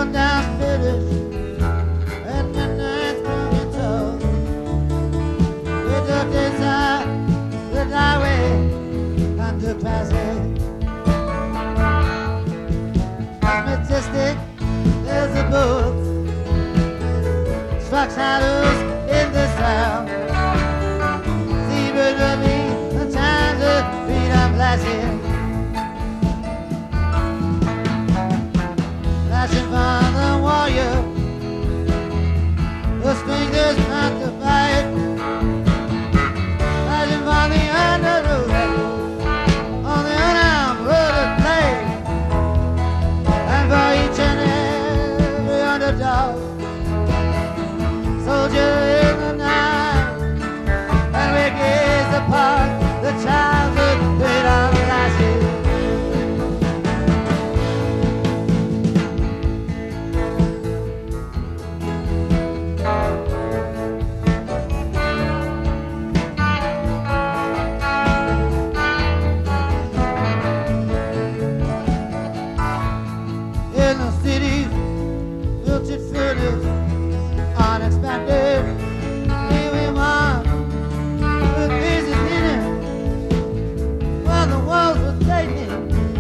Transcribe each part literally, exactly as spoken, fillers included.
going down village and midnight's moving tall. We took this side, the highway, under passage. Majestic, there's a boat, struck shadows in the sound. Seabird with me, the times of freedom flashing. Flashing from the warrior, the strangers not to fight. Flashing from the underroad, on the unarmed road of play. And for each and every underdog, soldier in the night, and we gaze upon the childhood freedom flashes. In the cities, filtered furnace, unexpected, here we are, with faces hidden, while the walls were tightening.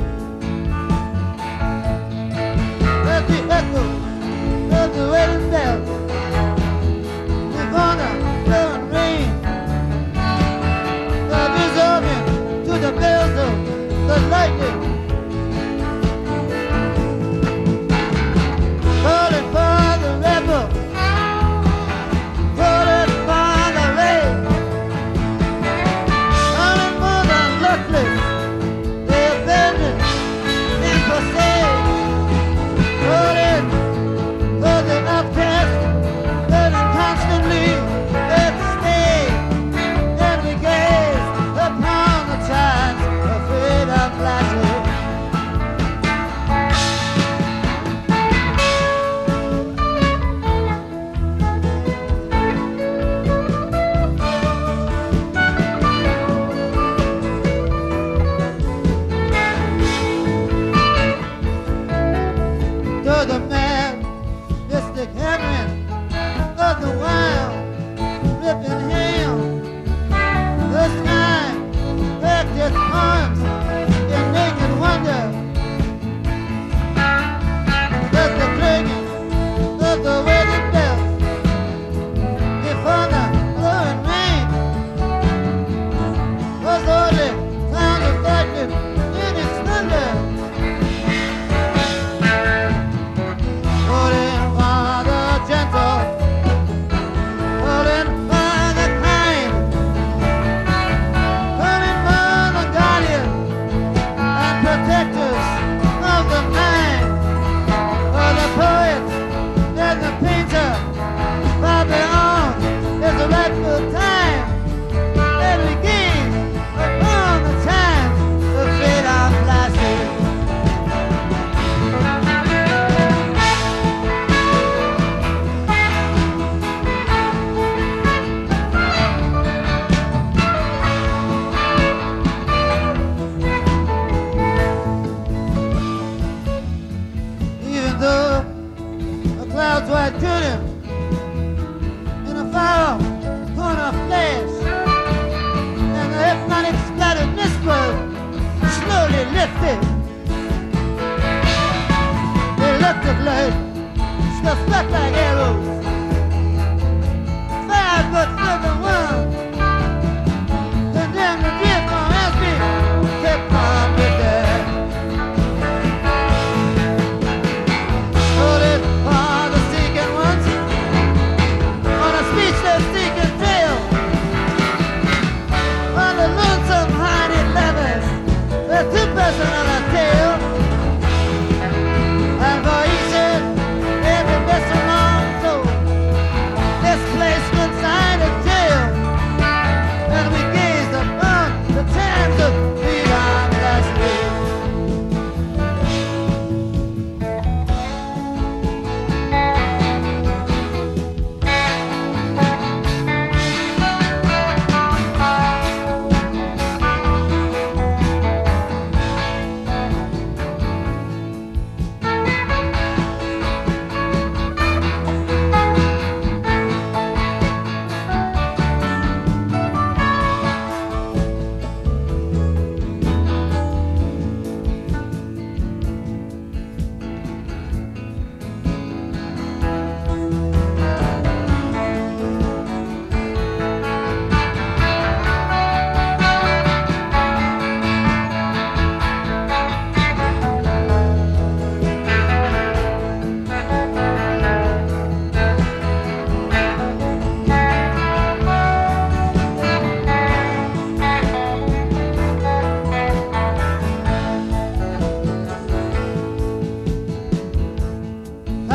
There's the echo of the wedding bells, before the blowing rain, the dissolving to the bells of the lightning. Calling for the rebel, calling for the rain, calling for the luckless, the abandoned and forsaken, calling for the outcast, burning constantly at the stake, and we gaze upon the times of freedom flashing. To the mad, mystic heaven of the wild, ripping hail, the sky wrecked its arms in naked wonder. Let the dragon of the wedding bells before the blowing rain was only sound of lightning in its thunder. Calling for the gentle, calling for the kind, calling for the guardian and protectors of the mind, for the poet and the painter, far beyond is the rightful time, and we gaze upon the times of freedom flashing. Even though a cloud's white curtain in a far corner flash, and the hypnotic splattered whispers slowly lifted, they looked at light, still stuck like arrows, five but seven one, condemned to drift on as we kept on with that. Calling for the seeking ones on a speechless seeking trail, on the lonesome hiding levers, the two-person on a tail, and for each and every vessel long soul,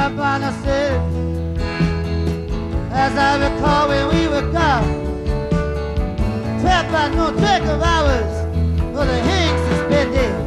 up on the city. As I recall when we were gone, trapped by no trick of ours, for the Hinks suspended.